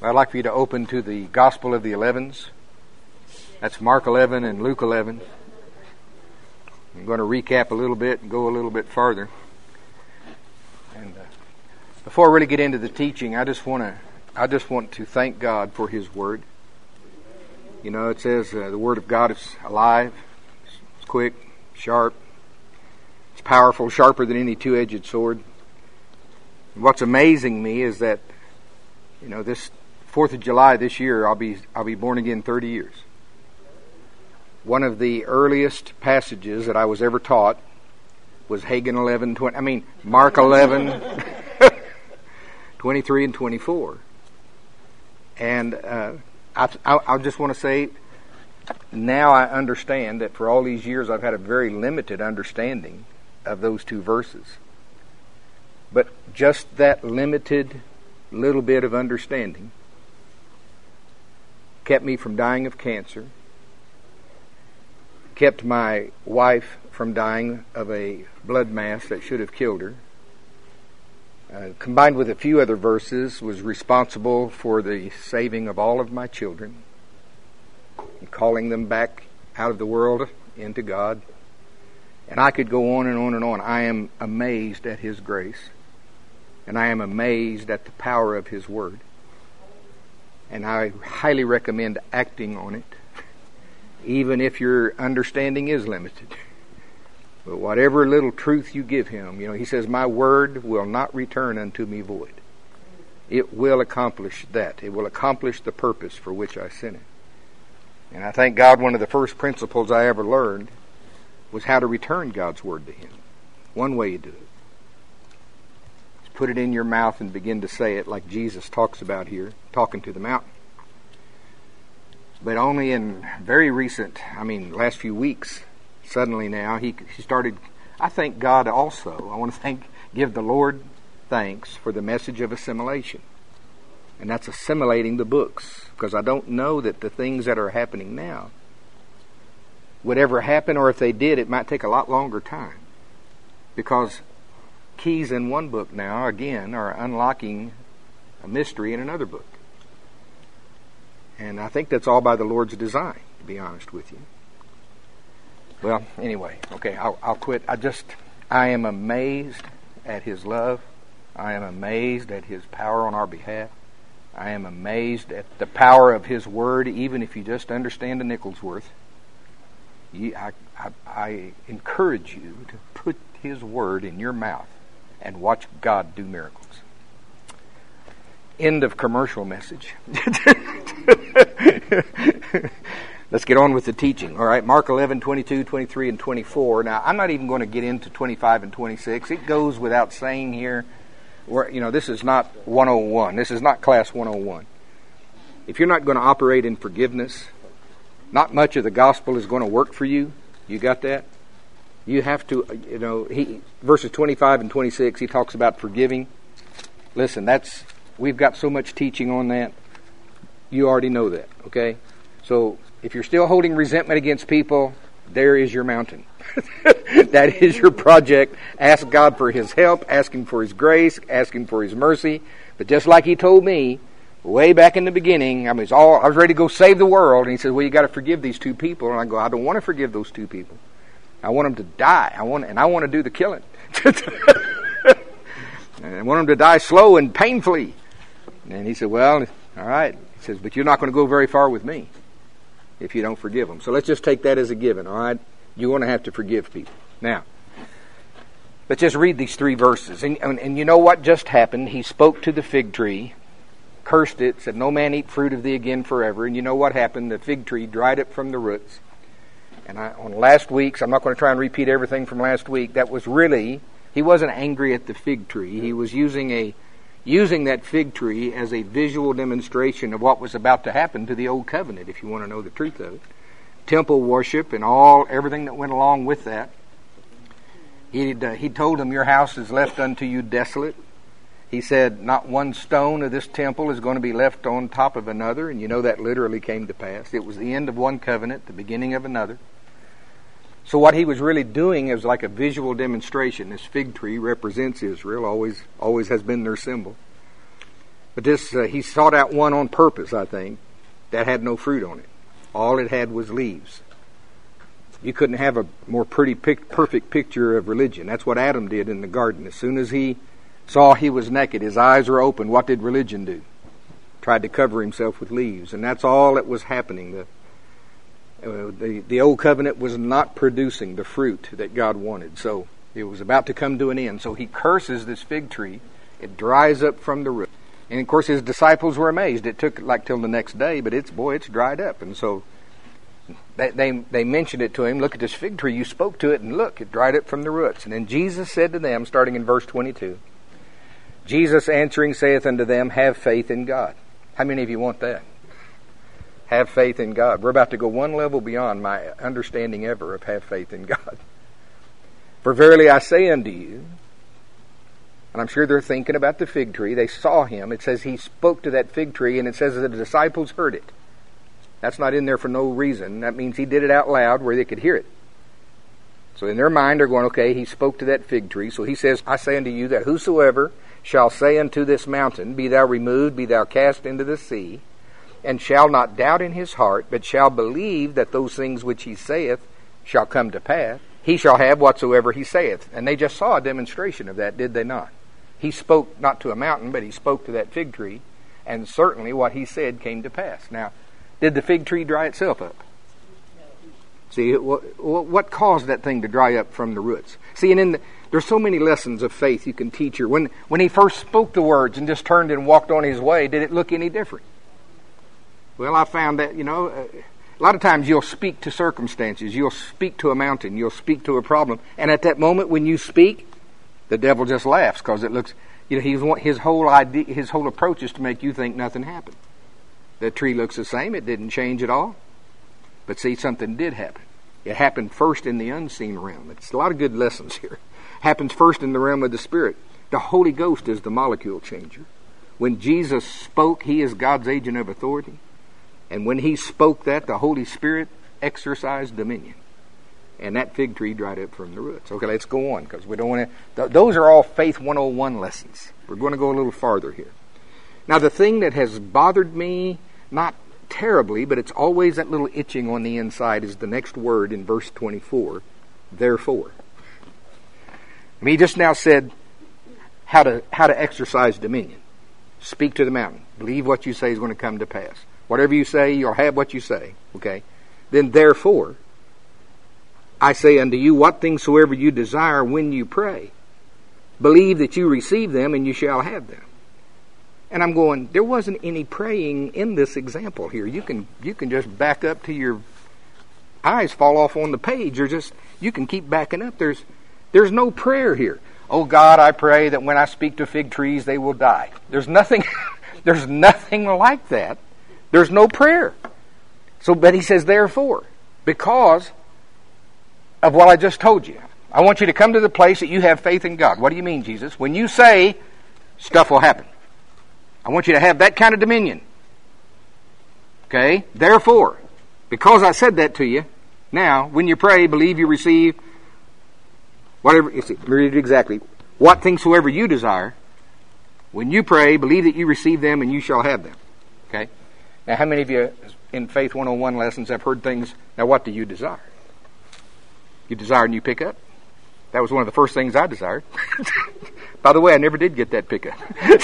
I'd like for you to open to the Gospel of the 11s. That's Mark 11 and Luke 11. I'm going to recap a little bit and go a little bit farther. And before I really get into the teaching, I just want to thank God for His Word. You know, it says the Word of God is alive, it's quick, sharp, it's powerful, sharper than any two-edged sword. And what's amazing me is that, you know, this 4th of July this year, I'll be born again 30 years. One of the earliest passages that I was ever taught was Mark 11, 23 and 24. And I just want to say, now I understand that for all these years I've had a very limited understanding of those two verses. But just that limited little bit of understanding kept me from dying of cancer, kept my wife from dying of a blood mass that should have killed her, combined with a few other verses, was responsible for the saving of all of my children, and calling them back out of the world into God. And I could go on and on and on. I am amazed at His grace, and I am amazed at the power of His Word. And I highly recommend acting on it, even if your understanding is limited. But whatever little truth you give Him, you know, He says, my word will not return unto me void. It will accomplish that. It will accomplish the purpose for which I sent it. And I thank God one of the first principles I ever learned was how to return God's word to Him. One way you do it is put it in your mouth and begin to say it like Jesus talks about here, talking to the mountain. But only in very recent, last few weeks, suddenly now, he started, I thank God also. I want to give the Lord thanks for the message of assimilation. And that's assimilating the books. Because I don't know that the things that are happening now would ever happen, or if they did, it might take a lot longer time. Because keys in one book now, again, are unlocking a mystery in another book. And I think that's all by the Lord's design, to be honest with you. Well, anyway, okay, I'll quit. I am amazed at His love. I am amazed at His power on our behalf. I am amazed at the power of His Word, even if you just understand a nickel's worth. I encourage you to put His Word in your mouth and watch God do miracles. End of commercial message. Let's get on with the teaching. All right, Mark 11, 22, 23, and 24. Now, I'm not even going to get into 25 and 26. It goes without saying here. This is not 101. This is not class 101. If you're not going to operate in forgiveness, not much of the gospel is going to work for you. You got that? You have to, verses 25 and 26, he talks about forgiving. Listen, we've got so much teaching on that. You already know that, okay? So, if you're still holding resentment against people, there is your mountain. That is your project. Ask God for His help, ask Him for His grace, ask Him for His mercy. But just like He told me, way back in the beginning, I was ready to go save the world, and He said, well, you got to forgive these two people. And I go, I don't want to forgive those two people. I want them to die. I want to do the killing. I want them to die slow and painfully. And He said, well, all right. He says, but you're not going to go very far with me if you don't forgive them. So let's just take that as a given, all right? You're going to have to forgive people. Now, let's just read these 3 verses. And you know what just happened? He spoke to the fig tree, cursed it, said, no man eat fruit of thee again forever. And you know what happened? The fig tree dried up from the roots. And on last week's, I'm not going to try and repeat everything from last week, that was really, he wasn't angry at the fig tree. He was using that fig tree as a visual demonstration of what was about to happen to the old covenant, if you want to know the truth of it. Temple worship and everything that went along with that. He told them, your house is left unto you desolate. He said, not one stone of this temple is going to be left on top of another. And you know that literally came to pass. It was the end of one covenant, the beginning of another. So what he was really doing is like a visual demonstration. This fig tree represents Israel, always has been their symbol. But this, he sought out one on purpose, I think, that had no fruit on it. All it had was leaves. You couldn't have a more perfect picture of religion. That's what Adam did in the garden. As soon as he saw he was naked, his eyes were open, what did religion do? Tried to cover himself with leaves. And that's all that was happening. The old covenant was not producing the fruit that God wanted. So it was about to come to an end. So he curses this fig tree. It dries up from the root. And of course his disciples were amazed. It took like till the next day, but it's dried up. And so they mentioned it to him. Look at this fig tree. You spoke to it, and look, it dried up from the roots. And then Jesus said to them, starting in verse 22, Jesus answering saith unto them, have faith in God. How many of you want that? Have faith in God. We're about to go one level beyond my understanding ever of have faith in God. For verily I say unto you, and I'm sure they're thinking about the fig tree. They saw him. It says he spoke to that fig tree, and it says that the disciples heard it. That's not in there for no reason. That means he did it out loud where they could hear it. So in their mind they're going, okay, he spoke to that fig tree. So he says, I say unto you that whosoever shall say unto this mountain, be thou removed, be thou cast into the sea, and shall not doubt in his heart, but shall believe that those things which he saith shall come to pass, he shall have whatsoever he saith. And they just saw a demonstration of that, did they not? He spoke not to a mountain, but he spoke to that fig tree, and certainly what he said came to pass. Now, did the fig tree dry itself up? See, what caused that thing to dry up from the roots? See, and there's so many lessons of faith you can teach here. When he first spoke the words and just turned and walked on his way, did it look any different? Well, I found that, a lot of times you'll speak to circumstances, you'll speak to a mountain, you'll speak to a problem, and at that moment when you speak, the devil just laughs because it looks, his whole idea, his whole approach is to make you think nothing happened. The tree looks the same, it didn't change at all. But see, something did happen. It happened first in the unseen realm. It's a lot of good lessons here. Happens first in the realm of the Spirit. The Holy Ghost is the molecule changer. When Jesus spoke, he is God's agent of authority. And when he spoke that, the Holy Spirit exercised dominion. And that fig tree dried up from the roots. Okay, let's go on, because we don't want to... Those are all Faith 101 lessons. We're going to go a little farther here. Now, the thing that has bothered me, not terribly, but it's always that little itching on the inside, is the next word in verse 24, therefore. He just now said how to exercise dominion. Speak to the mountain. Believe what you say is going to come to pass. Whatever you say, you'll have what you say. Okay? Then therefore, I say unto you, what things soever you desire when you pray, believe that you receive them and you shall have them. And I'm going, there wasn't any praying in this example here. You can just back up to your eyes fall off on the page, or just you can keep backing up. There's no prayer here. Oh God, I pray that when I speak to fig trees, they will die. There's nothing there's nothing like that. There's no prayer. So, but he says, therefore, because of what I just told you, I want you to come to the place that you have faith in God. What do you mean, Jesus? When you say, stuff will happen. I want you to have that kind of dominion. Okay? Therefore, because I said that to you, now, when you pray, believe you receive whatever, read it exactly. What things soever you desire, when you pray, believe that you receive them and you shall have them. Okay? Now, how many of you in Faith 101 lessons have heard things, now what do you desire? You desire and you pick up? That was one of the first things I desired. By the way, I never did get that pickup.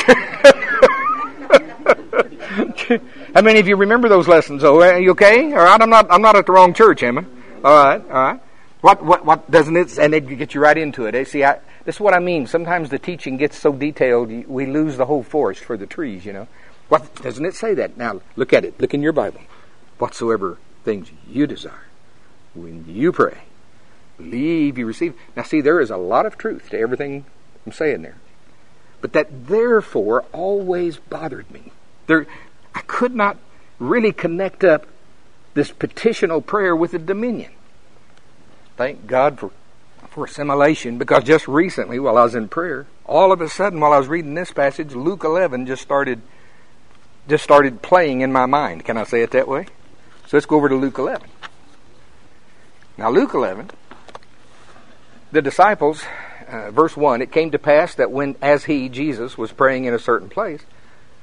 How many of you remember those lessons? Oh, are you okay? All right, I'm not at the wrong church, am I? All right. What doesn't it? And they get you right into it. See, this is what I mean. Sometimes the teaching gets so detailed, we lose the whole forest for the trees. What doesn't it say that? Now look at it. Look in your Bible. Whatsoever things you desire, when you pray, believe you receive. Now see, there is a lot of truth to everything I'm saying there. But that therefore always bothered me. I could not really connect up this petitional prayer with the dominion. Thank God for assimilation, because just recently while I was in prayer, all of a sudden while I was reading this passage, Luke 11 just started playing in my mind. Can I say it that way? So let's go over to Luke 11. Now Luke 11, the disciples, verse 1, it came to pass that as he, Jesus, was praying in a certain place,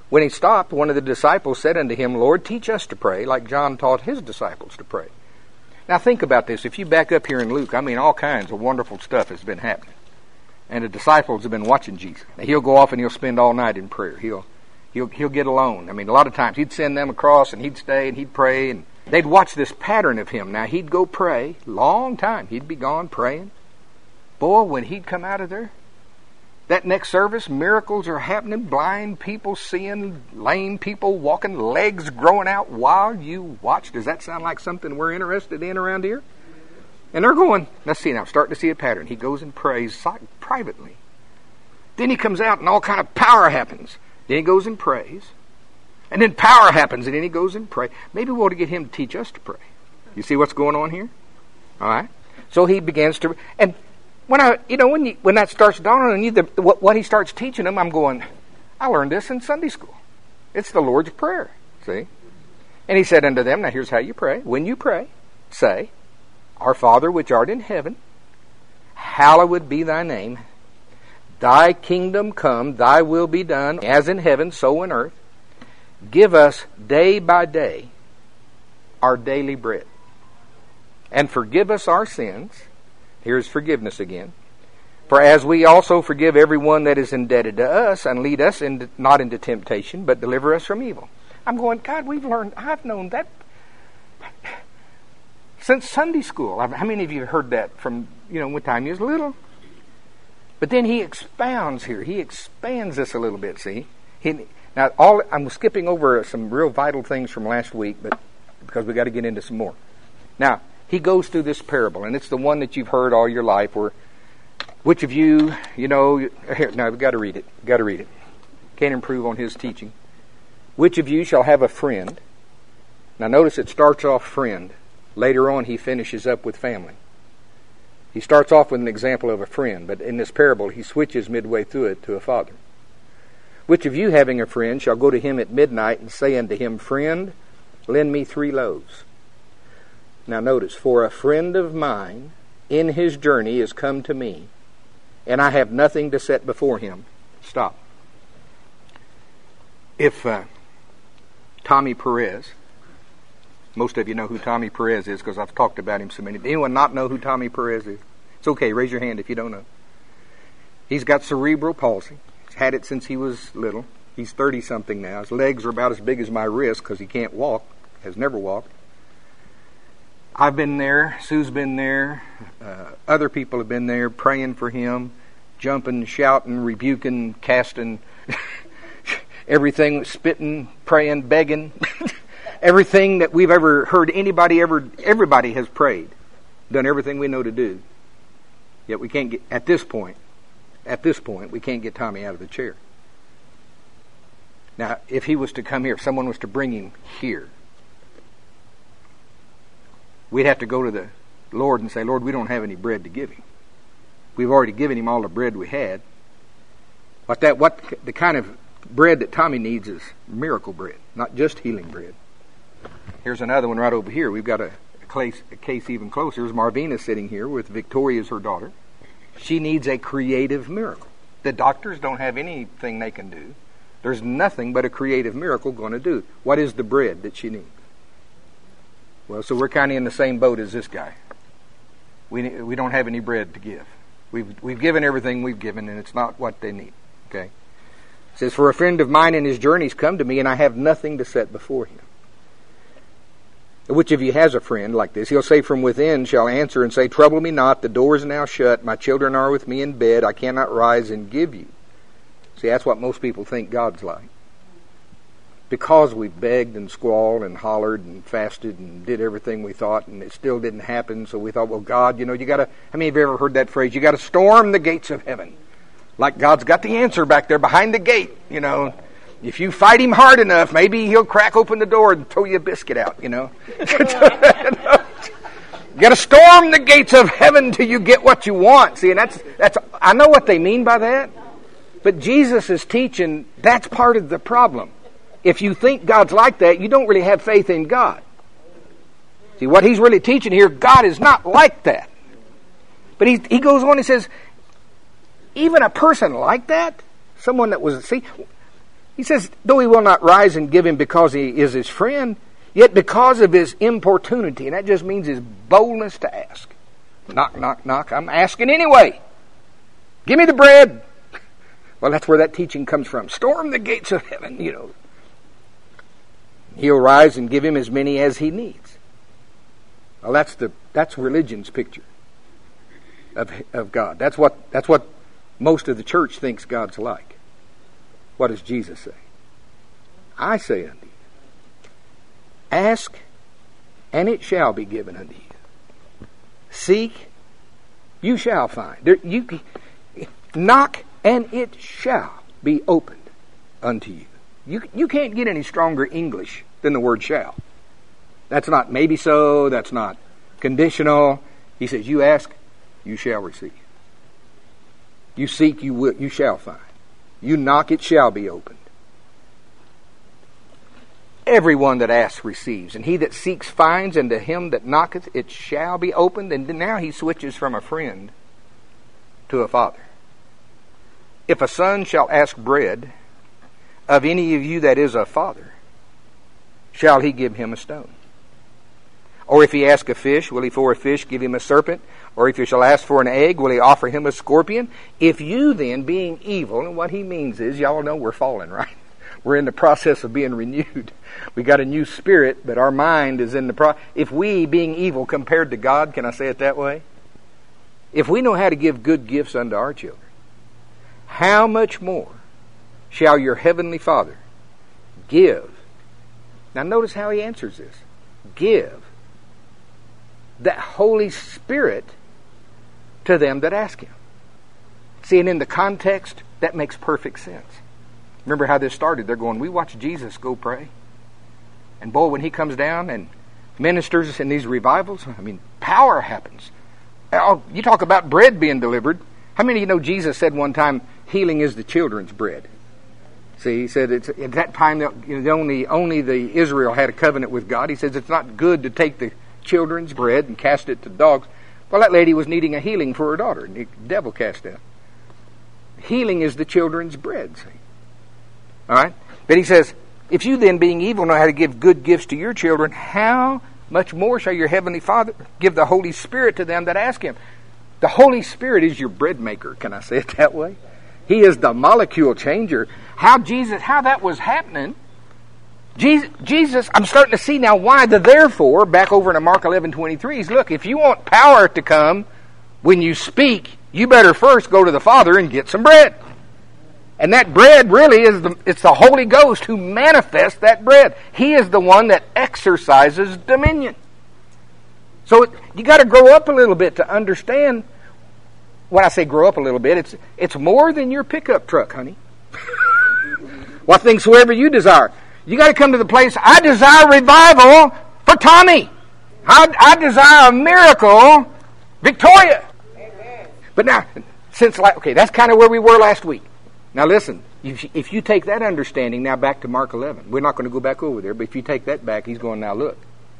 When he stopped, one of the disciples said unto him, Lord, teach us to pray, like John taught his disciples to pray. Now think about this. If you back up here in Luke, all kinds of wonderful stuff has been happening. And the disciples have been watching Jesus. Now, he'll go off and he'll spend all night in prayer. He'll get alone. A lot of times he'd send them across and he'd stay and he'd pray, and they'd watch this pattern of him. Now he'd go pray, long time. He'd be gone praying. Boy, when he'd come out of there, that next service, miracles are happening, blind people seeing, lame people walking, legs growing out while you watch. Does that sound like something we're interested in around here? And they're going, let's see now, I'm starting to see a pattern. He goes and prays privately. Then he comes out and all kind of power happens. Then he goes and prays. And then power happens and then he goes and prays. Maybe we ought to get him to teach us to pray. You see what's going on here? All right. So he begins to, and when that starts dawning on you, what he starts teaching them, I'm going, I learned this in Sunday school. It's the Lord's Prayer. See? And he said unto them, now here's how you pray. When you pray, say, Our Father which art in heaven, hallowed be thy name. Thy kingdom come, thy will be done, as in heaven, so in earth. Give us day by day our daily bread. And forgive us our sins. Here's forgiveness again. For as we also forgive everyone that is indebted to us, and lead us not into temptation, but deliver us from evil. I'm going, God, I've known that since Sunday school. How many of you have heard that from, when time you was little? But then he expounds here. He expands this a little bit, see? I'm skipping over some real vital things from last week, but because we got to get into some more. Now, he goes through this parable, and it's the one that you've heard all your life, where which of you, here, now we've got to read it. Can't improve on his teaching. Which of you shall have a friend? Now notice it starts off friend. Later on he finishes up with family. He starts off with an example of a friend, but in this parable he switches midway through it to a father. Which of you having a friend shall go to him at midnight and say unto him, Friend, lend me 3 loaves. Now notice, for a friend of mine in his journey is come to me, and I have nothing to set before him. Stop. If Tommy Perez, most of you know who Tommy Perez is because I've talked about him so many. Anyone not know who Tommy Perez is? It's okay, raise your hand if you don't know. He's got cerebral palsy. He's had it since he was little. He's 30-something now. His legs are about as big as my wrist because he can't walk, has never walked. I've been there, Sue's been there, other people have been there praying for him, jumping, shouting, rebuking, casting, everything, spitting, praying, begging. Everything that we've ever heard everybody has prayed, done everything we know to do. Yet we can't get, at this point, we can't get Tommy out of the chair. Now, if he was to come here, if someone was to bring him here, we'd have to go to the Lord and say, Lord, we don't have any bread to give him. We've already given him all the bread we had. What the kind of bread that Tommy needs is miracle bread, not just healing bread. Here's another one right over here. We've got a case even closer. There's Marvina sitting here with Victoria as her daughter. She needs a creative miracle. The doctors don't have anything they can do. There's nothing but a creative miracle going to do. What is the bread that she needs? Well, so we're kind of in the same boat as this guy. We don't have any bread to give. We've given everything we've given, and it's not what they need. Okay? It says, for a friend of mine in his journeys come to me, and I have nothing to set before him. Which of you has a friend like this? He'll say from within, shall answer and say, Trouble me not, the door is now shut, my children are with me in bed, I cannot rise and give you. See, that's what most people think God's like. Because we begged and squalled and hollered and fasted and did everything we thought, and it still didn't happen, so we thought, well, God, you gotta, how many of you ever heard that phrase? You gotta storm the gates of heaven. Like God's got the answer back there behind the gate, If you fight him hard enough, maybe he'll crack open the door and throw you a biscuit out, You got to storm the gates of heaven till you get what you want. See, and that's I know what they mean by that. But Jesus is teaching that's part of the problem. If you think God's like that, you don't really have faith in God. See, what he's really teaching here, God is not like that. But he goes on and says, even a person like that, someone that was, see, He says, though he will not rise and give him because he is his friend, yet because of his importunity, and that just means his boldness to ask. Knock, knock, knock. I'm asking anyway. Give me the bread. Well, that's where that teaching comes from. Storm the gates of heaven, He'll rise and give him as many as he needs. Well, that's religion's picture of God. That's what most of the church thinks God's like. What does Jesus say? I say unto you, ask, and it shall be given unto you. Seek, you shall find. Knock, and it shall be opened unto you. You can't get any stronger English than the word shall. That's not maybe so, that's not conditional. He says, you ask, you shall receive. You seek, you shall find. You knock, it shall be opened. Everyone that asks receives, and he that seeks finds, and to him that knocketh it shall be opened. And now he switches from a friend to a father. If a son shall ask bread of any of you that is a father, shall he give him a stone? Or if he ask a fish, will he for a fish give him a serpent? Or if he shall ask for an egg, will he offer him a scorpion? If you then, being evil, and what he means is, y'all know we're fallen, right? We're in the process of being renewed. We got a new spirit, but our mind is in the process. If we, being evil compared to God, can I say it that way? If we know how to give good gifts unto our children, how much more shall your heavenly Father give? Now notice how he answers this. Give that Holy Spirit to them that ask him. See, and in the context, that makes perfect sense. Remember how this started. They're going, we watch Jesus go pray. And boy, when he comes down and ministers in these revivals, power happens. You talk about bread being delivered. How many of you know Jesus said one time, healing is the children's bread? See, he said it's, at that time only the Israel had a covenant with God. He says it's not good to take the children's bread and cast it to dogs. Well, that lady was needing a healing for her daughter, and the devil cast out. Healing is the children's bread, see? All right? But he says, if you then, being evil, know how to give good gifts to your children, how much more shall your heavenly Father give the Holy Spirit to them that ask him? The Holy Spirit is your bread maker. Can I say it that way? He is the molecule changer. How that was happening. Jesus, I'm starting to see now why the therefore, back over in Mark 11:23, is look, if you want power to come when you speak, you better first go to the Father and get some bread. And that bread really it's the Holy Ghost who manifests that bread. He is the one that exercises dominion. So you got to grow up a little bit to understand. When I say grow up a little bit, it's more than your pickup truck, honey. What things soever you desire. You got to come to the place, I desire revival for Tommy. I desire a miracle, Victoria. Amen. But now, that's kind of where we were last week. Now listen, if you take that understanding now back to Mark 11, we're not going to go back over there, but if you take that back, he's going, now look.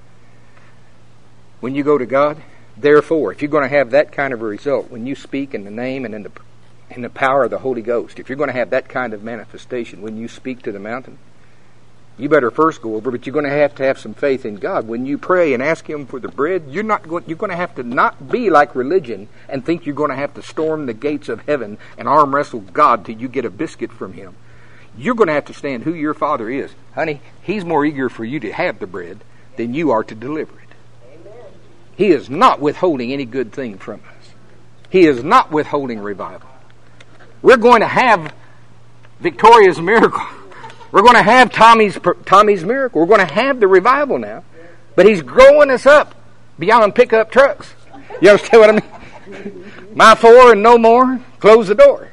When you go to God, therefore, if you're going to have that kind of a result, when you speak in the name and in the power of the Holy Ghost, if you're going to have that kind of manifestation when you speak to the mountain, you better first go over, but you're going to have some faith in God. When you pray and ask him for the bread, you're going to have to not be like religion and think you're going to have to storm the gates of heaven and arm wrestle God till you get a biscuit from him. You're going to have to stand who your Father is. Honey, he's more eager for you to have the bread than you are to deliver it. Amen. He is not withholding any good thing from us. He is not withholding revival. We're going to have Victoria's miracle. We're going to have Tommy's miracle. We're going to have the revival now. But he's growing us up beyond pickup trucks. You understand what I mean? My 4 and no more, close the door.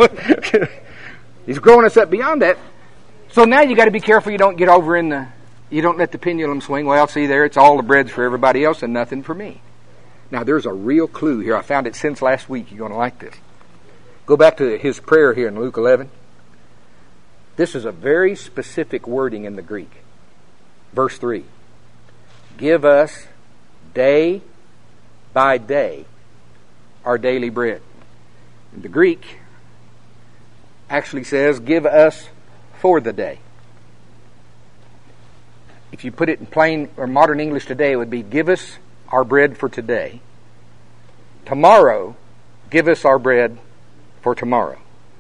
He's growing us up beyond that. So now you got to be careful you don't get over you don't let the pendulum swing. Well, see there, it's all the breads for everybody else and nothing for me. Now there's a real clue here. I found it since last week. You're going to like this. Go back to his prayer here in Luke 11. This is a very specific wording in the Greek. Verse 3. Give us day by day our daily bread. The Greek actually says, give us for the day. If you put it in plain or modern English today, it would be, give us our bread for today. Tomorrow, give us our bread for tomorrow.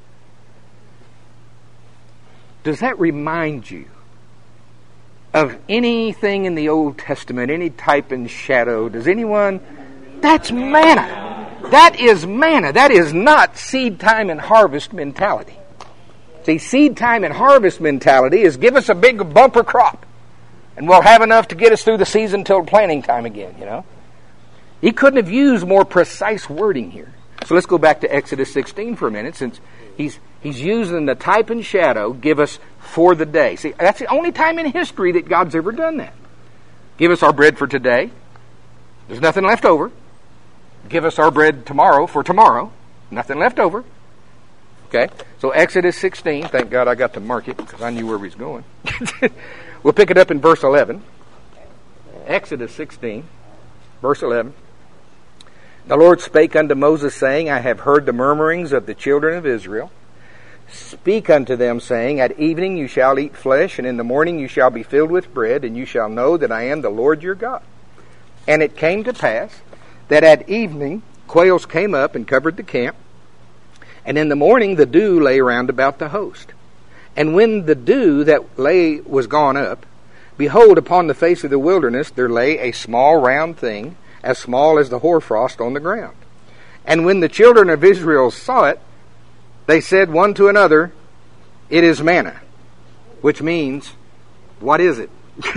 Does that remind you of anything in the Old Testament, any type and shadow? Does anyone? That's manna. That is manna. That is not seed time and harvest mentality. See, seed time and harvest mentality is give us a big bumper crop, and we'll have enough to get us through the season till planting time again, you know. He couldn't have used more precise wording here. So let's go back to Exodus 16 for a minute, since he's using the type and shadow, give us for the day. See, that's the only time in history that God's ever done that. Give us our bread for today. There's nothing left over. Give us our bread tomorrow for tomorrow. Nothing left over. Okay? So Exodus 16, thank God I got to mark it because I knew where he was going. We'll pick it up in verse 11. Exodus 16, verse 11. The Lord spake unto Moses, saying, I have heard the murmurings of the children of Israel. Speak unto them, saying, At evening you shall eat flesh, and in the morning you shall be filled with bread, and you shall know that I am the Lord your God. And it came to pass that at evening quails came up and covered the camp, and in the morning the dew lay round about the host. And when the dew that lay was gone up, behold, upon the face of the wilderness there lay a small round thing, as small as the hoarfrost on the ground. And when the children of Israel saw it, they said one to another, It is manna. Which means, what is it?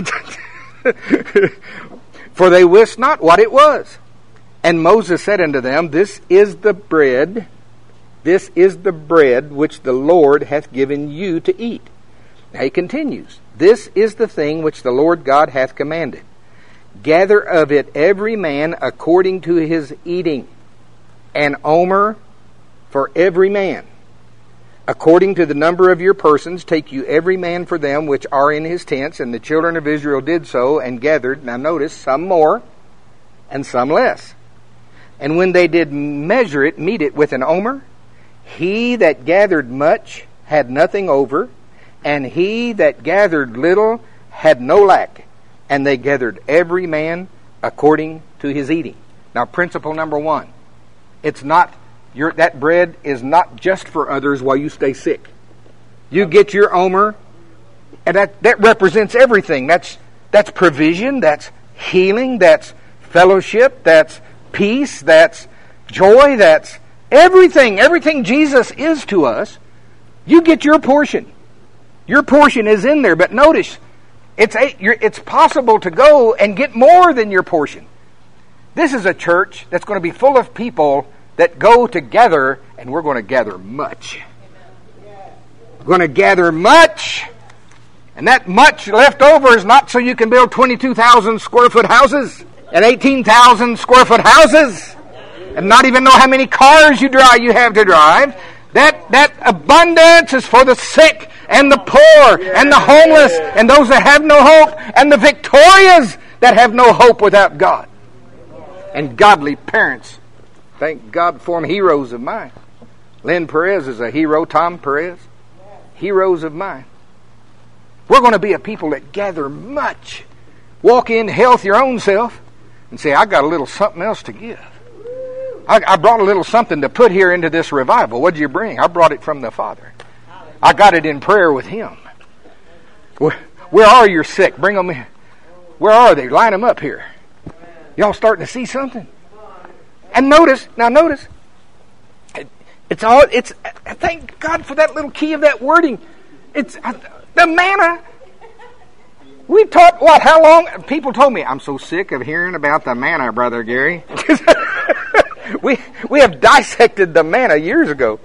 For they wist not what it was. And Moses said unto them, This is the bread which the Lord hath given you to eat. Now he continues, This is the thing which the Lord God hath commanded. Gather of it every man according to his eating, an omer for every man. According to the number of your persons, take you every man for them which are in his tents. And the children of Israel did so, and gathered, now notice, some more and some less. And when they did measure it, meet it with an omer, he that gathered much had nothing over, and he that gathered little had no lack. And they gathered every man according to his eating. Now, principle number one, it's not that bread is not just for others while you stay sick. You get your omer, and that represents everything. That's provision, that's healing, that's fellowship, that's peace, that's joy, that's everything. Everything Jesus is to us, you get your portion. Your portion is in there, but notice, it's possible to go and get more than your portion. This is a church that's going to be full of people that go together, and we're going to gather much. We're going to gather much, and that much left over is not so you can build 22,000 square foot houses and 18,000 square foot houses and not even know how many cars you have to drive. That abundance is for the sick and the poor and the homeless and those that have no hope and the victorious that have no hope without God. And godly parents, thank God for them, heroes of mine. Lynn Perez is a hero. Tom Perez, heroes of mine. We're going to be a people that gather much. Walk in health your own self and say, I got a little something else to give. I brought a little something to put here into this revival. What did you bring? I brought it from the Father. I got it in prayer with Him. Where are your sick? Bring them in. Where are they? Line them up here. Y'all starting to see something? And notice, thank God for that little key of that wording. It's the manna. We taught, how long? People told me, I'm so sick of hearing about the manna, Brother Gary. We have dissected the manna years ago.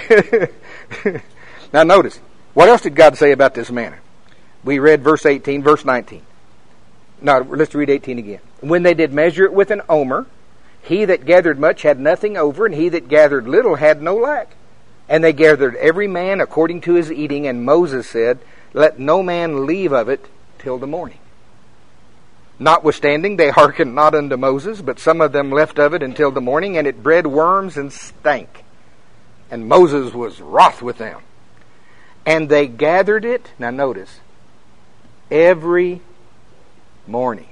Now notice, what else did God say about this manna? We read verse 18, verse 19. Now, let's read 18 again. When they did measure it with an omer, he that gathered much had nothing over, and he that gathered little had no lack. And they gathered every man according to his eating, and Moses said, Let no man leave of it till the morning. Notwithstanding, they hearkened not unto Moses, but some of them left of it until the morning, and it bred worms and stank. And Moses was wroth with them. And they gathered it, now notice, every morning.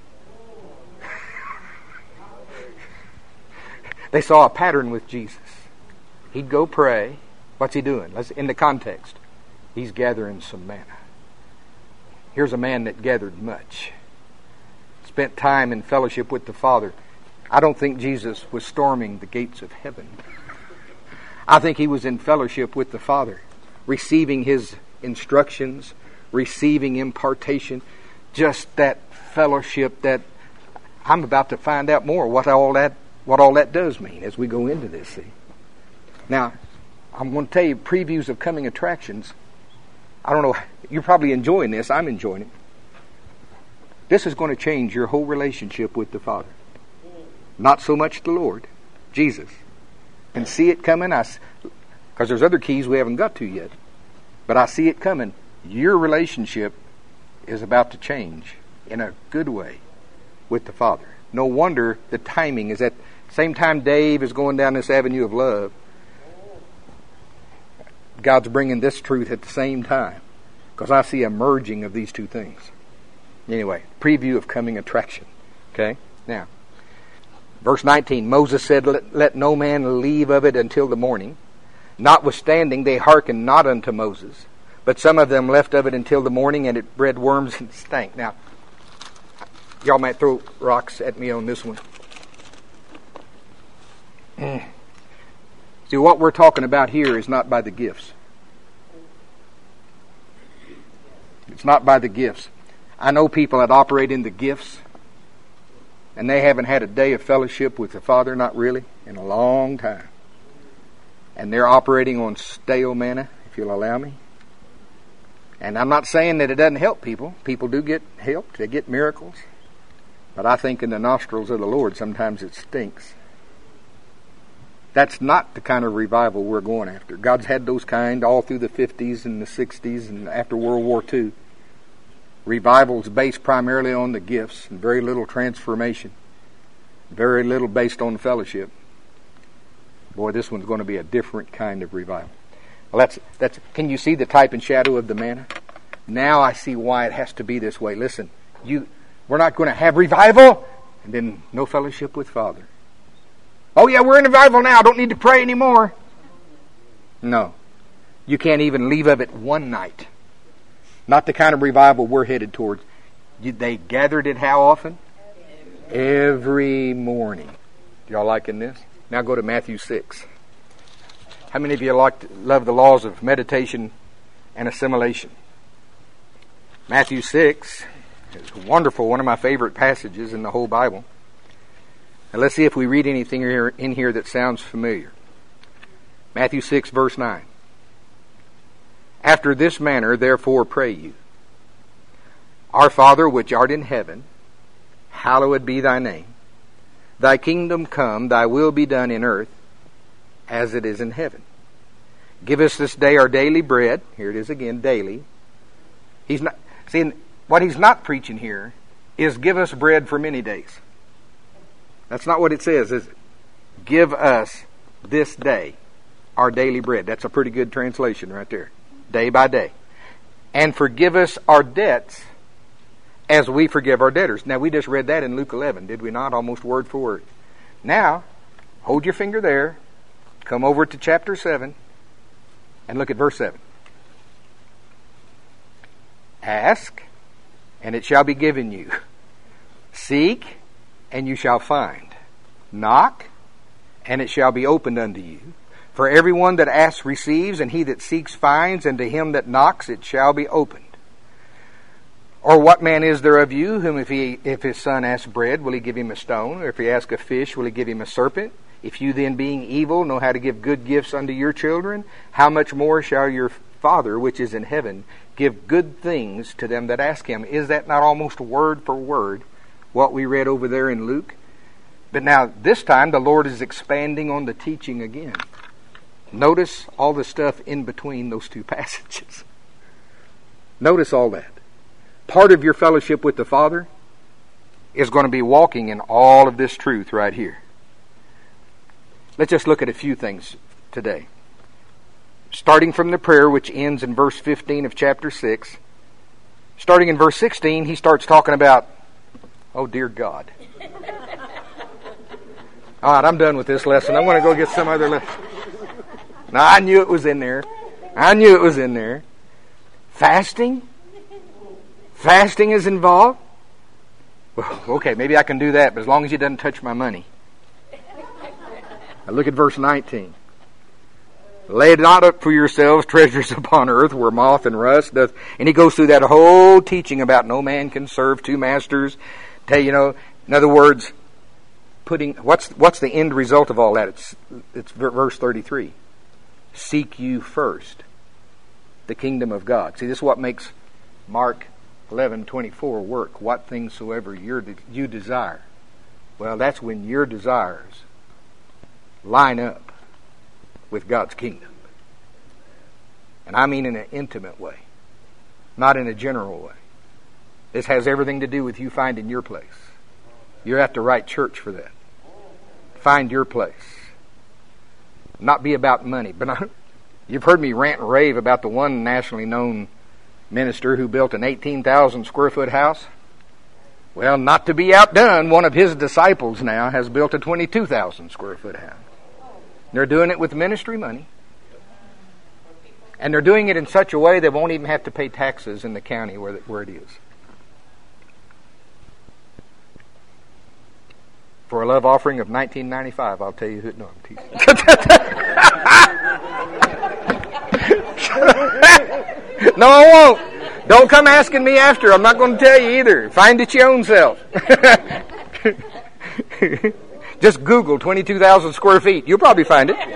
They saw a pattern with Jesus. He'd go pray. What's he doing? In the context, he's gathering some manna. Here's a man that gathered much. Spent time in fellowship with the Father. I don't think Jesus was storming the gates of heaven. I think he was in fellowship with the Father, receiving his instructions, receiving impartation, just that fellowship that I'm about to find out more what all that does mean as we go into this. See? Now, I'm going to tell you previews of coming attractions. I don't know, you're probably enjoying this. I'm enjoying it. This is going to change your whole relationship with the Father. Not so much the Lord, Jesus. And see it coming, because there's other keys we haven't got to yet. But I see it coming. Your relationship is about to change in a good way with the Father. No wonder the timing is at the same time Dave is going down this avenue of love. God's bringing this truth at the same time, because I see a merging of these two things. Anyway, preview of coming attraction. Okay? Now, verse 19, Moses said, let no man leave of it until the morning. Notwithstanding, they hearkened not unto Moses, but some of them left of it until the morning, and it bred worms and stank. Now, y'all might throw rocks at me on this one. See, what we're talking about here is not by the gifts. It's not by the gifts. I know people that operate in the gifts, and they haven't had a day of fellowship with the Father, not really, in a long time. And they're operating on stale manna, if you'll allow me. And I'm not saying that it doesn't help people. People do get helped. They get miracles. But I think in the nostrils of the Lord, sometimes it stinks. That's not the kind of revival we're going after. God's had those kind all through the 50s and the 60s and after World War II. Revival's based primarily on the gifts and very little transformation. Very little based on fellowship. Boy, this one's going to be a different kind of revival. Well, that's. Can you see the type and shadow of the manna? Now I see why it has to be this way. Listen, we're not going to have revival and then no fellowship with Father. Oh yeah, we're in revival now. Don't need to pray anymore. No. You can't even leave of it one night. Not the kind of revival we're headed towards. They gathered it how often? Every morning. Y'all liking this? Now go to Matthew 6. How many of you love the laws of meditation and assimilation? Matthew 6 is wonderful, one of my favorite passages in the whole Bible. Now let's see if we read anything in here that sounds familiar. Matthew 6, verse 9. After this manner, therefore, pray you. Our Father, which art in heaven, hallowed be thy name. Thy kingdom come, thy will be done in earth, as it is in heaven. Give us this day our daily bread. Here it is again, daily. What he's not preaching here is give us bread for many days. That's not what it says, is it? Give us this day our daily bread. That's a pretty good translation right there. Day by day. And forgive us our debts as we forgive our debtors. Now, we just read that in Luke 11, did we not? Almost word for word. Now, hold your finger there. Come over to chapter 7 and look at verse 7. Ask, and it shall be given you. Seek, and you shall find. Knock, and it shall be opened unto you. For everyone that asks receives, and he that seeks finds, and to him that knocks it shall be opened. Or what man is there of you, whom if his son asks bread, will he give him a stone? Or if he asks a fish, will he give him a serpent? If you then, being evil, know how to give good gifts unto your children, how much more shall your Father, which is in heaven, give good things to them that ask him? Is that not almost word for word what we read over there in Luke? But now, this time, the Lord is expanding on the teaching again. Notice all the stuff in between those two passages. Notice all that. Part of your fellowship with the Father is going to be walking in all of this truth right here. Let's just look at a few things today. starting from the prayer which ends in verse 15 of chapter 6. Starting in verse 16, he starts talking about, oh dear God. All right, I'm done with this lesson. I'm going to go get some other lesson. Now, I knew it was in there. Fasting? Fasting is involved? Well, okay, maybe I can do that, but as long as he doesn't touch my money. Now look at verse 19. Lay not up for yourselves treasures upon earth where moth and rust doth. And he goes through that whole teaching about no man can serve two masters. In other words, what's the end result of all that? It's verse 33. Seek you first the kingdom of God. See, this is what makes Mark 11:24 work. What things soever you desire. Well, that's when your desires line up with God's kingdom. And I mean in an intimate way, not in a general way. This has everything to do with you finding your place. You're at the right church for that. Find your place. Not be about money. But you've heard me rant and rave about the one nationally known minister who built an 18,000 square foot house. Well, not to be outdone, one of his disciples now has built a 22,000 square foot house. They're doing it with ministry money. And they're doing it in such a way they won't even have to pay taxes in the county where it is. For a love offering of $19.95, I'll tell you who. No, I'm teasing. No, I won't. Don't come asking me after. I'm not going to tell you either. Find it your own self. Just Google 22,000 square feet. You'll probably find it.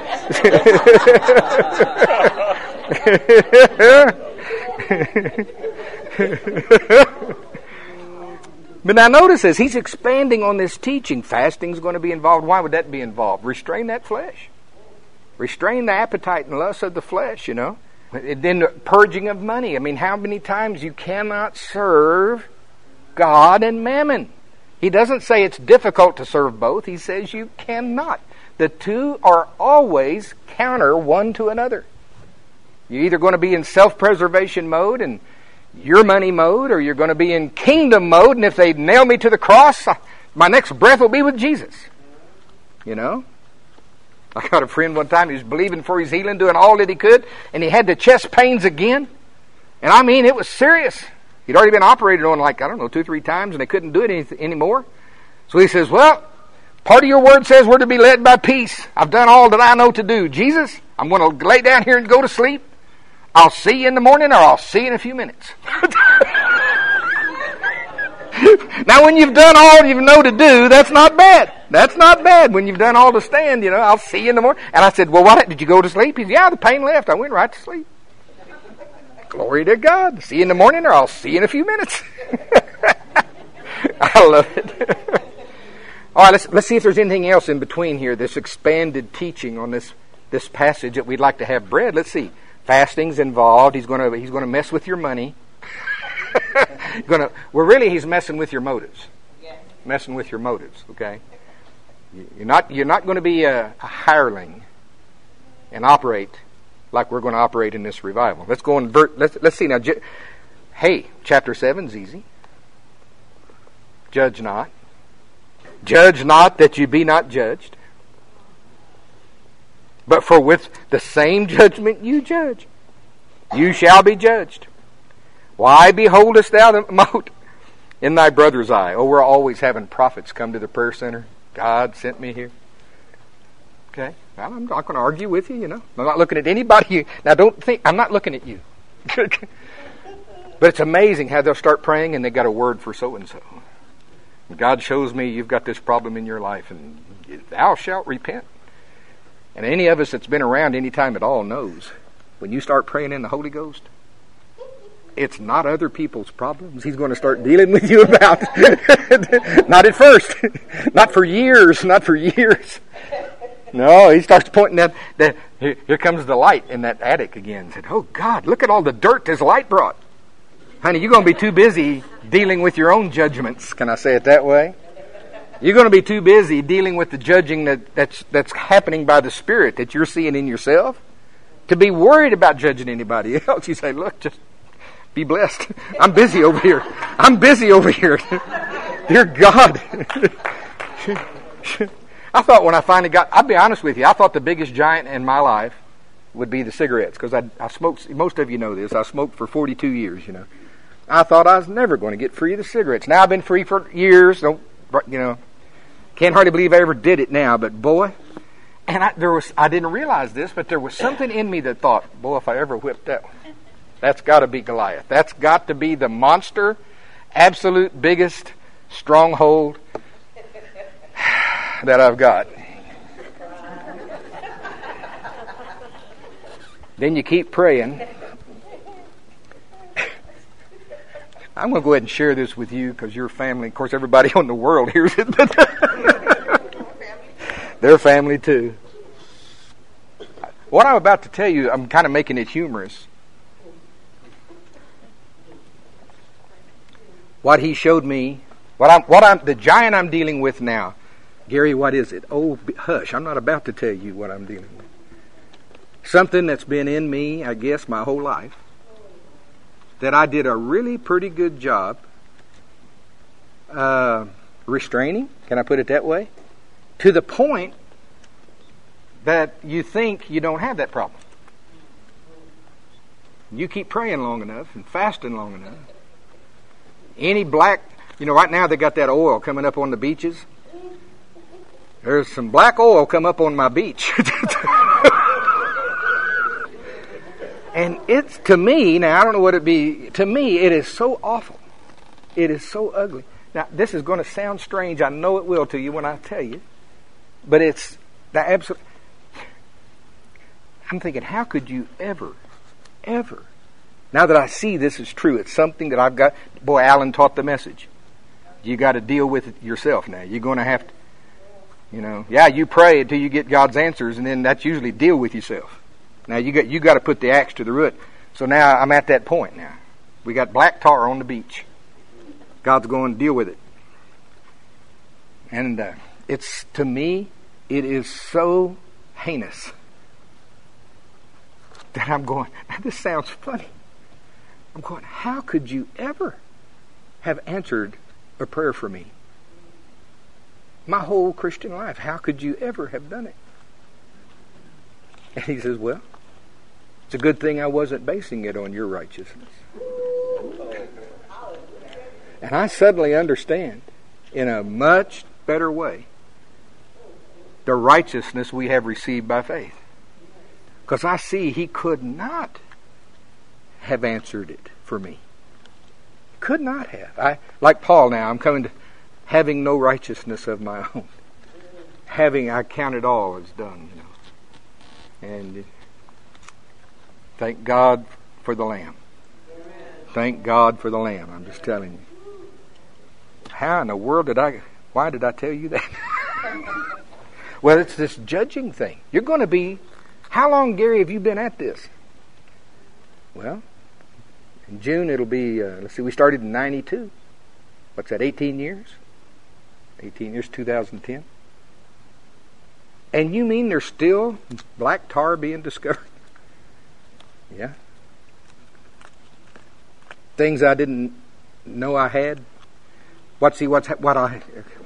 But now notice this. He's expanding on this teaching. Fasting's going to be involved. Why would that be involved? Restrain that flesh. Restrain the appetite and lust of the flesh, And then the purging of money. I mean, how many times you cannot serve God and mammon? He doesn't say it's difficult to serve both. He says you cannot. The two are always counter one to another. You're either going to be in self-preservation mode and your money mode, or you're going to be in kingdom mode, and if they nail me to the cross, my next breath will be with Jesus. I got a friend one time, he was believing for his healing, doing all that he could, and he had the chest pains again. And I mean, it was serious. He'd already been operated on 2-3 times, and they couldn't do it anymore. So he says, well, part of your word says we're to be led by peace. I've done all that I know to do. Jesus, I'm going to lay down here and go to sleep. I'll see you in the morning, or I'll see you in a few minutes. Now, when you've done all you know to do, that's not bad. That's not bad. When you've done all to stand, I'll see you in the morning. And I said, well, what? Did you go to sleep? He said, yeah, the pain left. I went right to sleep. Glory to God. See you in the morning, or I'll see you in a few minutes. I love it. All right, let's see if there's anything else in between here, this expanded teaching on this passage that we'd like to have bread. Let's see. Fasting's involved. He's going to mess with your money. He's messing with your motives. Yes. Messing with your motives, okay? You're not going to be a hireling and operate like we're going to operate in this revival. Let's go and let's see now. Chapter 7's easy. Judge not. Judge not that you be not judged. But for with the same judgment you judge, you shall be judged. Why beholdest thou the mote in thy brother's eye? Oh, we're always having prophets come to the prayer center. God sent me here. Okay? I'm not going to argue with you, I'm not looking at anybody. Now, don't think, I'm not looking at you. But it's amazing how they'll start praying and they got a word for so-and-so. God shows me you've got this problem in your life and thou shalt repent. And any of us that's been around any time at all knows when you start praying in the Holy Ghost, it's not other people's problems He's going to start dealing with you about. Not at first. Not for years. No, He starts pointing that here comes the light in that attic again. Said, oh God, look at all the dirt this light brought. Honey, you're going to be too busy dealing with your own judgments. Can I say it that way? You're going to be too busy dealing with the judging that's happening by the Spirit that you're seeing in yourself to be worried about judging anybody else. You say, look, just be blessed. I'm busy over here. I'm busy over here. Dear God. I thought when I finally I'll be honest with you, I thought the biggest giant in my life would be the cigarettes, because I smoked, most of you know this, I smoked for 42 years, I thought I was never going to get free of the cigarettes. Now I've been free for years, can't hardly believe I ever did it now, but boy, and I didn't realize this, but there was something in me that thought, boy, if I ever whipped that one, that's got to be Goliath. That's got to be the monster, absolute biggest stronghold that I've got. Then you keep praying. I'm going to go ahead and share this with you because your family, of course everybody in the world hears it, but their family too. What I'm about to tell you, I'm kind of making it humorous. What he showed me, the giant I'm dealing with now. Gary, what is it? Oh, hush, I'm not about to tell you what I'm dealing with. Something that's been in me, I guess, my whole life, that I did a really pretty good job restraining, can I put it that way? To the point that you think you don't have that problem. You keep praying long enough and fasting long enough. Any black, right now they got that oil coming up on the beaches. There's some black oil come up on my beach. And it's, to me, now I don't know what it'd be, to me it is so awful. It is so ugly. Now this is going to sound strange, I know it will to you when I tell you, but it's the absolute, I'm thinking, how could you ever, now that I see this is true, it's something that I've got, boy, Alan taught the message. You got to deal with it yourself now. You're going to have to, you pray until you get God's answers, and then that's usually deal with yourself. Now you got to put the axe to the root. So now I'm at that point now. We got black tar on the beach. God's going to deal with it. And it's, to me, it is so heinous that I'm going, now this sounds funny. I'm going, how could you ever have answered a prayer for me? My whole Christian life, how could you ever have done it? And he says, well, it's a good thing I wasn't basing it on your righteousness. And I suddenly understand in a much better way the righteousness we have received by faith. Because I see he could not have answered it for me. Could not have. Like Paul now, I'm coming to having no righteousness of my own. I count it all as done, And thank God for the Lamb. Thank God for the Lamb. I'm just telling you. How in the world why did I tell you that? Well, it's this judging thing. You're going to be, how long, Gary, have you been at this? Well, in June it'll be, we started in 92. What's that, 18 years? 18 years, 2010. And you mean there's still black tar being discovered? Yeah. Things I didn't know I had. What I'm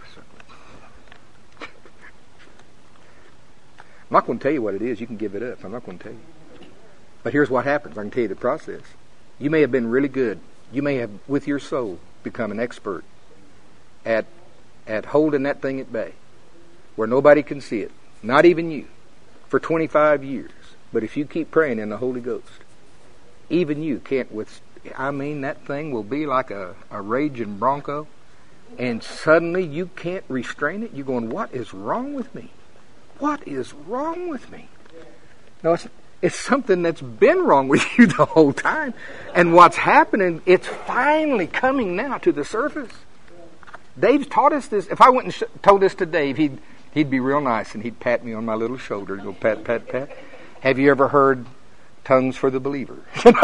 not going to tell you what it is. You can give it up. I'm not going to tell you. But here's what happens. I can tell you the process. You may have been really good. You may have, with your soul, become an expert at holding that thing at bay, where nobody can see it. Not even you. For 25 years. But if you keep praying in the Holy Ghost, even you can't that thing will be like a raging bronco, and suddenly you can't restrain it. You're going, what is wrong with me? What is wrong with me? No, it's something that's been wrong with you the whole time. And what's happening, it's finally coming now to the surface. Dave's taught us this. If I went and told this to Dave, he'd be real nice and he'd pat me on my little shoulder. Go pat, pat, pat. Have you ever heard Tongues for the Believer?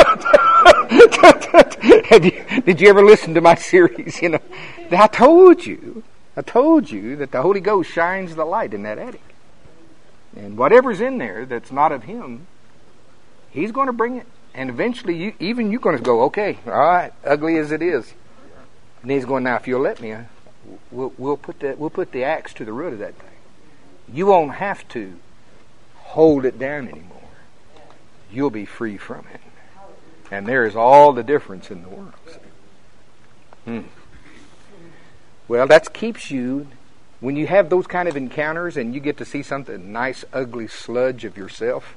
Did you ever listen to my series? I told you that the Holy Ghost shines the light in that attic. And whatever's in there that's not of Him, He's going to bring it. And eventually, you're going to go, okay, all right, ugly as it is. And he's going, now, if you'll let me, we'll put the axe to the root of that thing. You won't have to hold it down anymore. You'll be free from it. And there is all the difference in the world. Well, that keeps you, when you have those kind of encounters and you get to see something nice, ugly sludge of yourself,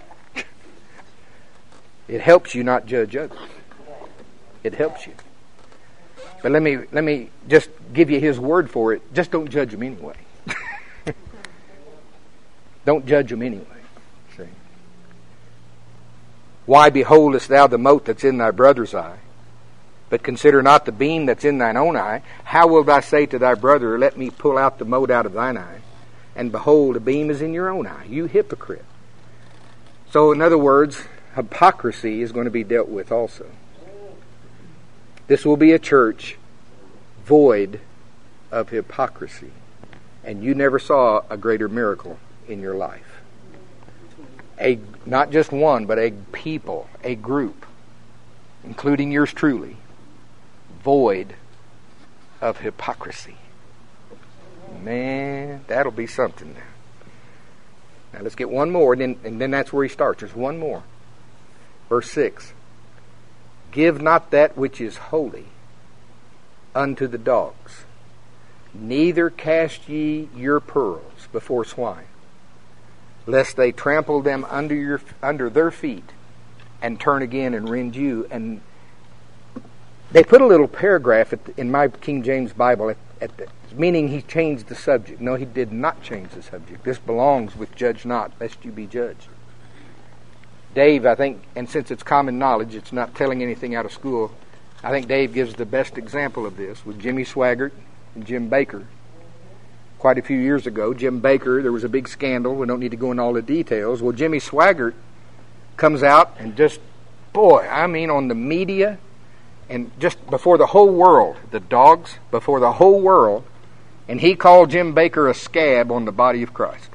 it helps you not judge others. It helps you. But let me just give you his word for it. Just don't judge them anyway. Don't judge them anyway. See? Why beholdest thou the mote that's in thy brother's eye, but consider not the beam that's in thine own eye? How wilt thou say to thy brother, let me pull out the mote out of thine eye, and behold, the beam is in your own eye? You hypocrite. So in other words, hypocrisy is going to be dealt with also. This will be a church void of hypocrisy. And you never saw a greater miracle in your life. Not just one, but a people, a group, including yours truly, void of hypocrisy. Man, that'll be something now. Now let's get one more, and then that's where he starts. There's one more. Verse 6. Give not that which is holy unto the dogs, neither cast ye your pearls before swine, lest they trample them under their feet, and turn again and rend you. And they put a little paragraph in my King James Bible meaning he changed the subject. No, he did not change the subject. This belongs with judge not, lest you be judged. Dave, I think, and since it's common knowledge, it's not telling anything out of school, I think Dave gives the best example of this with Jimmy Swaggart and Jim Baker. Quite a few years ago, Jim Baker, there was a big scandal. We don't need to go into all the details. Well, Jimmy Swaggart comes out and just, on the media and just before the whole world, the dogs, before the whole world, and he called Jim Baker a scab on the body of Christ.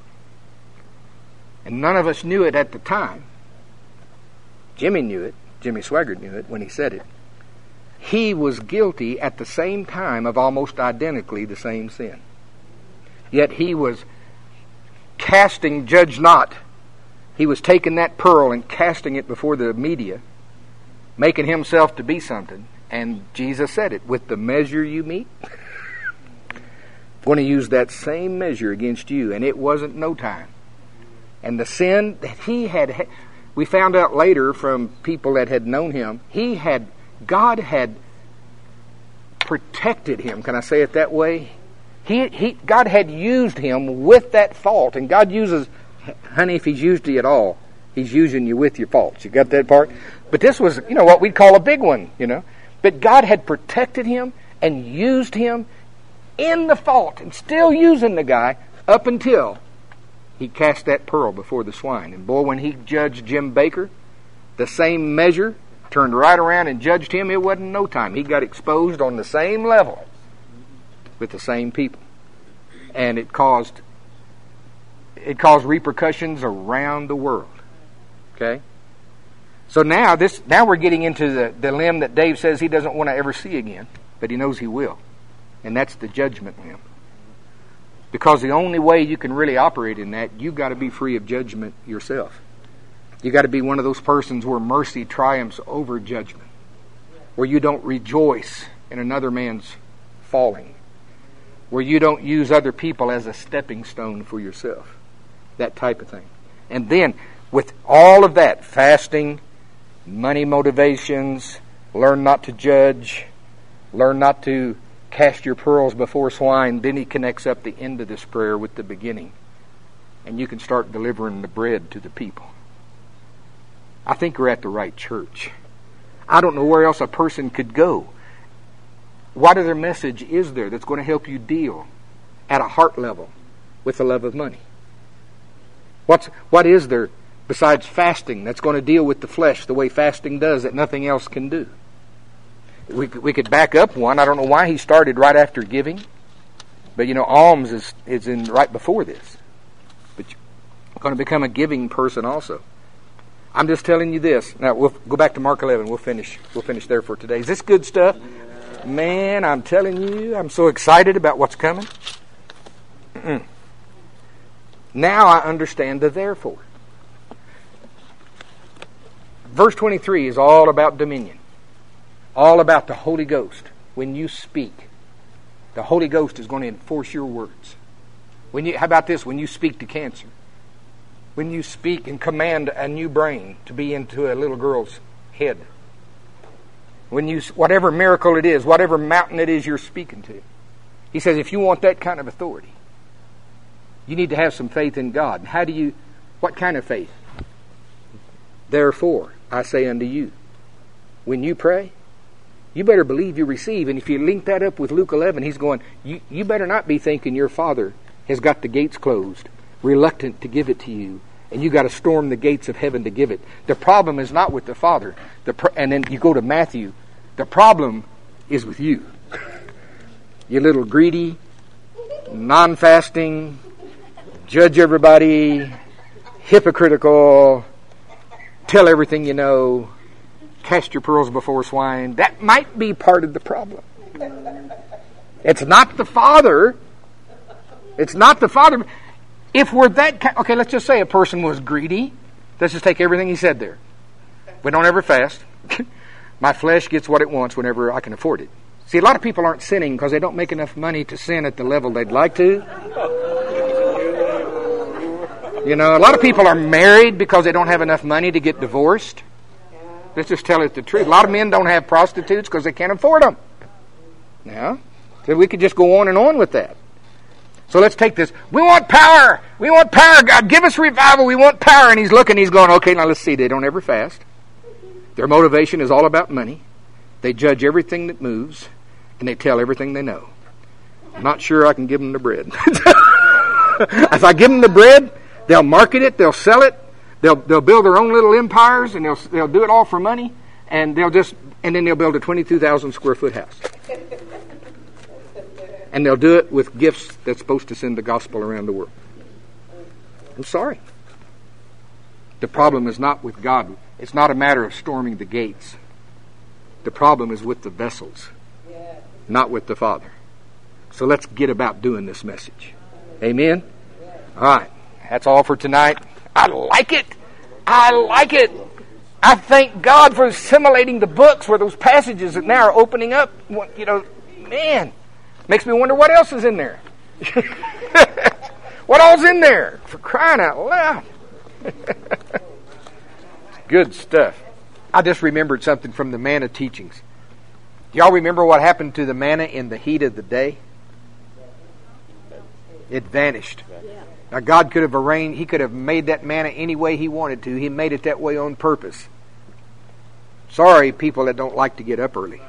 And none of us knew it at the time. Jimmy knew it. Jimmy Swaggart knew it when he said it. He was guilty at the same time of almost identically the same sin. Yet he was casting judge not. He was taking that pearl and casting it before the media, making himself to be something. And Jesus said it, with the measure you meet, I'm going to use that same measure against you. And it wasn't no time. And the sin that he had, we found out later from people that had known him, God had protected him. Can I say it that way? God had used him with that fault. And God uses, honey, if he's used you at all, he's using you with your faults. You got that part? But this was, what we'd call a big one, But God had protected him and used him in the fault and still using the guy up until he cast that pearl before the swine. And boy, when he judged Jim Baker, the same measure, turned right around and judged him, it wasn't no time. He got exposed on the same level with the same people. And it caused repercussions around the world. Okay? So now we're getting into the limb that Dave says he doesn't want to ever see again, but he knows he will. And that's the judgment limb. Because the only way you can really operate in that, you've got to be free of judgment yourself. You've got to be one of those persons where mercy triumphs over judgment, where you don't rejoice in another man's falling, where you don't use other people as a stepping stone for yourself, that type of thing. And then, with all of that, fasting, money motivations, learn not to judge, learn not to cast your pearls before swine, then he connects up the end of this prayer with the beginning. And you can start delivering the bread to the people. I think we're at the right church. I don't know where else a person could go. What other message is there that's going to help you deal at a heart level with the love of money? What is there besides fasting that's going to deal with the flesh the way fasting does that nothing else can do? We could back up one. I don't know why he started right after giving, but alms is in right before this. But you're going to become a giving person also. I'm just telling you this. Now, we'll go back to Mark 11. We'll finish there for today. Is this good stuff? Man, I'm telling you, I'm so excited about what's coming. Now I understand the therefore. Verse 23 is all about dominion. All about the Holy Ghost. When you speak, the Holy Ghost is going to enforce your words. How about this? When you speak to cancer. When you speak and command a new brain to be into a little girl's head. Whatever miracle it is, whatever mountain it is you're speaking to. He says if you want that kind of authority, you need to have some faith in God. What kind of faith? Therefore, I say unto you, when you pray, you better believe you receive. And if you link that up with Luke 11, he's going, you better not be thinking your Father has got the gates closed, reluctant to give it to you, and you got to storm the gates of heaven to give it. The problem is not with the Father. And then you go to Matthew. The problem is with you. You little greedy, non-fasting, judge everybody, hypocritical, tell everything you know, cast your pearls before swine. That might be part of the problem. It's not the Father. It's not the Father. If we're that okay, let's just say a person was greedy. Let's just take everything he said there. We don't ever fast. My flesh gets what it wants whenever I can afford it. See, a lot of people aren't sinning because they don't make enough money to sin at the level they'd like to. You know, a lot of people are married because they don't have enough money to get divorced. Let's just tell it the truth. A lot of men don't have prostitutes because they can't afford them. Now, so we could just go on and on with that. So let's take this. We want power. We want power. God, give us revival. We want power. And he's looking, he's going, okay, now let's see. They don't ever fast. Their motivation is all about money. They judge everything that moves, and they tell everything they know. I'm not sure I can give them the bread. If I give them the bread, they'll market it, they'll sell it, they'll build their own little empires, and they'll do it all for money, and then they'll build a 22,000 square foot house. And they'll do it with gifts that's supposed to send the gospel around the world. I'm sorry. The problem is not with God. It's not a matter of storming the gates. The problem is with the vessels, not with the Father. So let's get about doing this message. Amen? All right. That's all for tonight. I like it. I like it. I thank God for assimilating the books where those passages that now are opening up. You know, man, makes me wonder what else is in there. What all's in there? For crying out loud. Good stuff. I just remembered something from the manna teachings. Do y'all remember what happened to the manna in the heat of the day? It vanished. Now God could have arranged, He could have made that manna any way He wanted to. He made it that way on purpose. Sorry, people that don't like to get up early.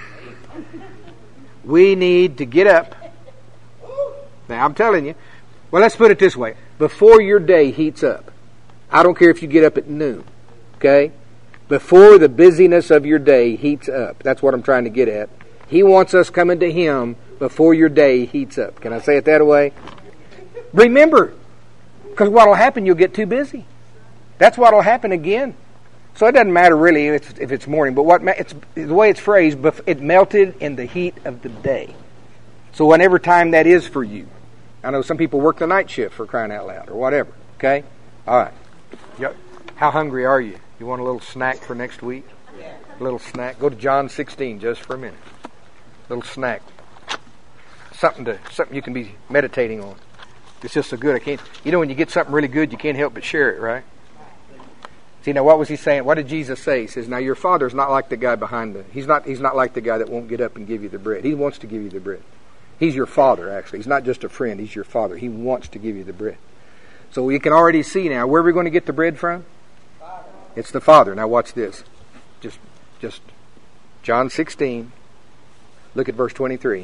We need to get up. Now I'm telling you. Well, let's put it this way. Before your day heats up. I don't care if you get up at noon. Okay? Before the busyness of your day heats up. That's what I'm trying to get at. He wants us coming to Him before your day heats up. Can I say it that way? Remember, because what will happen, you'll get too busy. That's what will happen again. So it doesn't matter really if it's morning, but the way it's phrased, it melted in the heat of the day. So whenever time that is for you. I know some people work the night shift, for crying out loud, or whatever. Okay? All right. Yep. How hungry are you? You want a little snack for next week? A little snack? Go to John 16 just for a minute. A little snack. Something you can be meditating on. It's just so good. When you get something really good, you can't help but share it, right? See, now what was He saying? What did Jesus say? He says, now your Father's not like the guy he's not like the guy that won't get up and give you the bread. He wants to give you the bread. He's your Father, actually. He's not just a friend. He's your Father. He wants to give you the bread. So you can already see now, where are we going to get the bread from? It's the Father. Now watch this. Just John 16. Look at verse 23.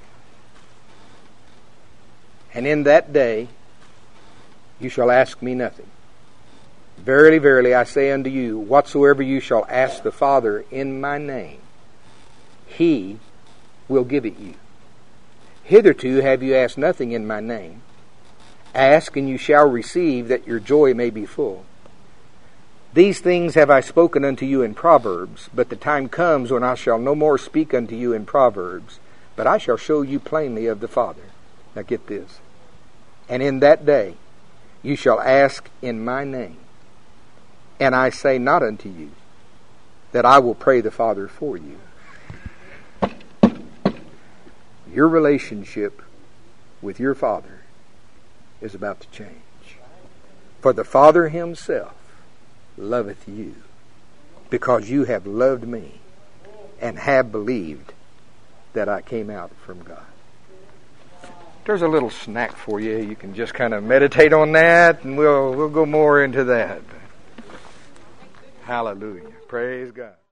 And in that day you shall ask me nothing. Verily, verily, I say unto you, whatsoever you shall ask the Father in my name, He will give it you. Hitherto have you asked nothing in my name. Ask, and you shall receive, that your joy may be full. These things have I spoken unto you in Proverbs, but the time comes when I shall no more speak unto you in Proverbs, but I shall show you plainly of the Father. Now get this. And in that day you shall ask in my name, and I say not unto you that I will pray the Father for you. Your relationship with your Father is about to change. For the Father himself loveth you, because you have loved me and have believed that I came out from God. There's a little snack for you. You can just kind of meditate on that, and we'll go more into that. Hallelujah. Praise God.